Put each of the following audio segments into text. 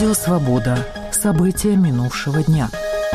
Радио «Свобода». События минувшего дня.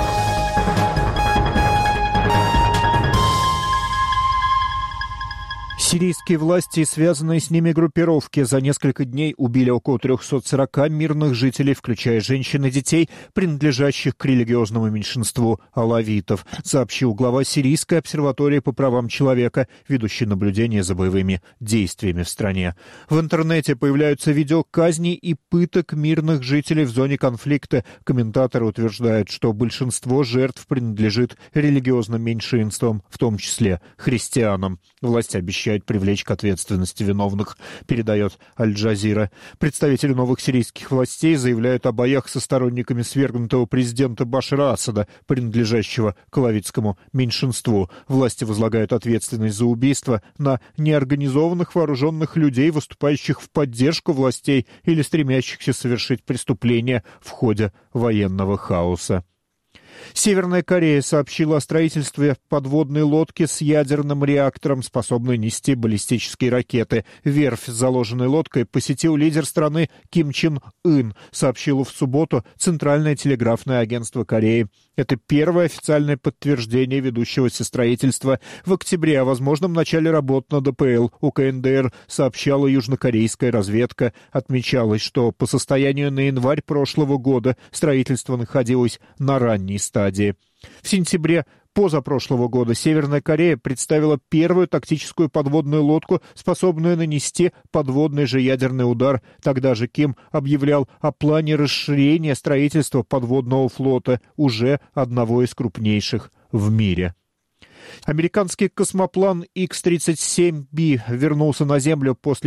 Сирийские власти и связанные с ними группировки за несколько дней убили около 340 мирных жителей, включая женщин и детей, принадлежащих к религиозному меньшинству алавитов, сообщил глава Сирийской обсерватории по правам человека, ведущий наблюдение за боевыми действиями в стране. В интернете появляются видео казней и пыток мирных жителей в зоне конфликта. Комментаторы утверждают, что большинство жертв принадлежит религиозным меньшинствам, в том числе христианам. Власти обещают привлечь к ответственности виновных, передает Аль-Джазира. Представители новых сирийских властей заявляют о боях со сторонниками свергнутого президента Башара Асада, принадлежащего к алавитскому меньшинству. Власти возлагают ответственность за убийство на неорганизованных вооруженных людей, выступающих в поддержку властей или стремящихся совершить преступления в ходе военного хаоса. Северная Корея сообщила о строительстве подводной лодки с ядерным реактором, способной нести баллистические ракеты. Верфь с заложенной лодкой посетил лидер страны Ким Чен Ын, сообщило в субботу Центральное телеграфное агентство Кореи. Это первое официальное подтверждение ведущегося строительства. В октябре о возможном начале работ на ДПЛ у КНДР сообщала южнокорейская разведка. Отмечалось, что по состоянию на январь прошлого года строительство находилось на ранней стадии. В сентябре позапрошлого года Северная Корея представила первую тактическую подводную лодку, способную нанести подводный же ядерный удар. Тогда же Ким объявлял о плане расширения строительства подводного флота, уже одного из крупнейших в мире. Американский космоплан X-37B вернулся на Землю после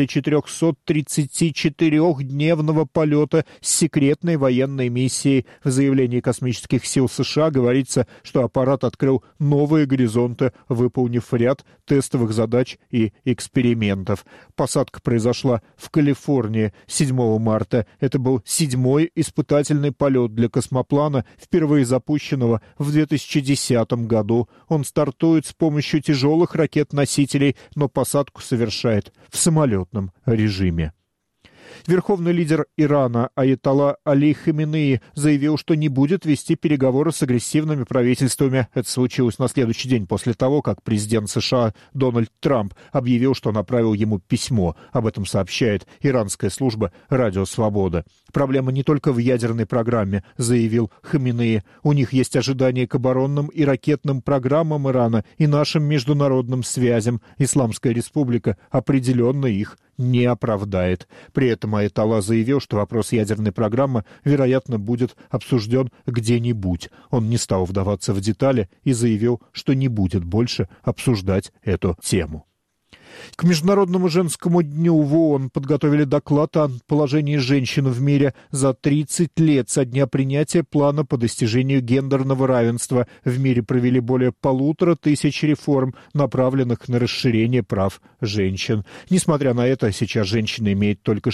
434-дневного полета с секретной военной миссией. В заявлении космических сил США говорится, что аппарат открыл новые горизонты, выполнив ряд тестовых задач и экспериментов. Посадка произошла в Калифорнии 7 марта. Это был 7-й испытательный полет для космоплана, впервые запущенного в 2010 году. Он стартует с помощью тяжелых ракет-носителей, но посадку совершает в самолетном режиме. Верховный лидер Ирана Аятолла Али Хаминеи заявил, что не будет вести переговоры с агрессивными правительствами. Это случилось на следующий день после того, как президент США Дональд Трамп объявил, что направил ему письмо. Об этом сообщает иранская служба «Радио Свобода». Проблема не только в ядерной программе, заявил Хаминеи. У них есть ожидания к оборонным и ракетным программам Ирана и нашим международным связям. Исламская республика определенно их не оправдает. При этом Аятолла заявил, что вопрос ядерной программы, вероятно, будет обсужден где-нибудь. Он не стал вдаваться в детали и заявил, что не будет больше обсуждать эту тему. К Международному женскому дню в ООН подготовили доклад о положении женщин в мире за 30 лет со дня принятия плана по достижению гендерного равенства. В мире провели более 1500 реформ, направленных на расширение прав женщин. Несмотря на это, сейчас женщины имеют только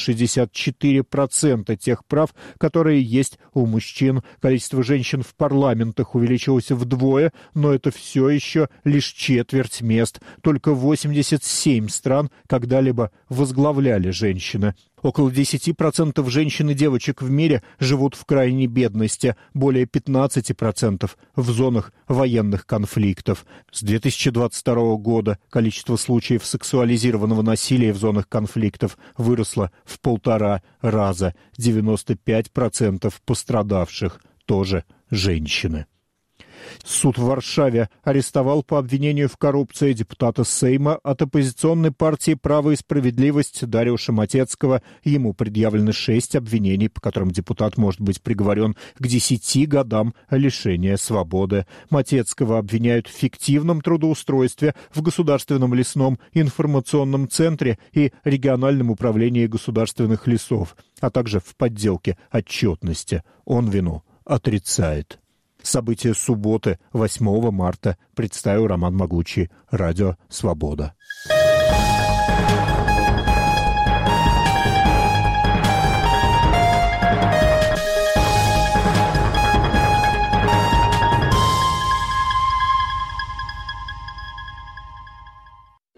64% тех прав, которые есть у мужчин. Количество женщин в парламентах увеличилось вдвое, но это все еще лишь четверть мест. Только 87 стран когда-либо возглавляли женщины. Около 10% женщин и девочек в мире живут в крайней бедности, более 15% в зонах военных конфликтов. С 2022 года количество случаев сексуализированного насилия в зонах конфликтов выросло в 1,5 раза. 95% пострадавших тоже женщины. Суд в Варшаве арестовал по обвинению в коррупции депутата Сейма от оппозиционной партии «Право и справедливость» Дариуша Матецкого. Ему предъявлены 6 обвинений, по которым депутат может быть приговорен к 10 годам лишения свободы. Матецкого обвиняют в фиктивном трудоустройстве в Государственном лесном информационном центре и региональном управлении государственных лесов, а также в подделке отчетности. Он вину отрицает. События субботы, 8 марта, представил Роман Могучий. Радио «Свобода».